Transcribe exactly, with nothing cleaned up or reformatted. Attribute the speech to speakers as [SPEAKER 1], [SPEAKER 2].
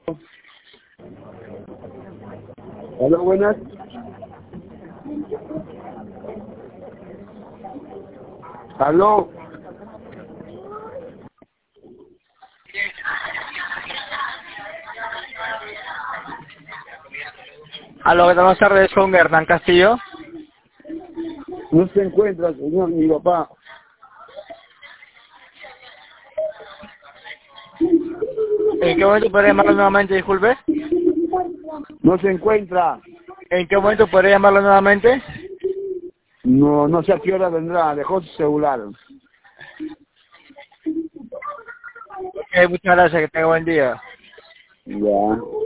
[SPEAKER 1] Hola, buenas. Aló.
[SPEAKER 2] Aló, buenas tardes, con Hernán Castillo.
[SPEAKER 1] No se encuentra, señor, mi papá.
[SPEAKER 2] ¿En qué momento podría llamarlo nuevamente, disculpe?
[SPEAKER 1] No se encuentra.
[SPEAKER 2] ¿En qué momento podría llamarlo nuevamente?
[SPEAKER 1] No, no sé a qué hora vendrá. Dejó su celular.
[SPEAKER 2] Eh, muchas gracias, que tenga buen día.
[SPEAKER 1] Ya.